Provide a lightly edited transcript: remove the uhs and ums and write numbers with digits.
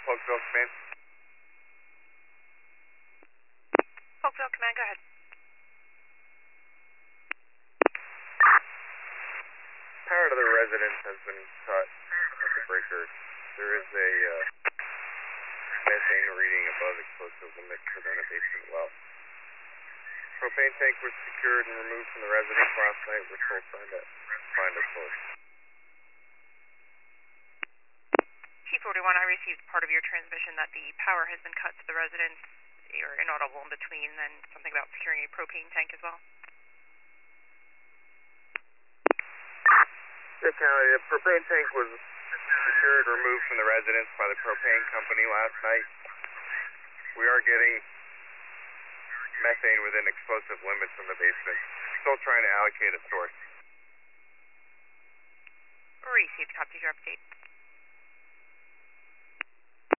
Polkville Command. Polkville Command, go ahead. Power to the residence has been cut at the breaker. There is a methane reading above explosive limits within a basement well. Propane tank was secured and removed from the residence last night. We're still trying to find a source. T41, I received part of your transmission that the power has been cut to the residence. You're inaudible in between, and something about securing a propane tank as well. Yeah, County, the propane tank was secured, removed from the residence by the propane company last night. We are getting methane within explosive limits in the basement. Still trying to allocate a source. Received, copy your update.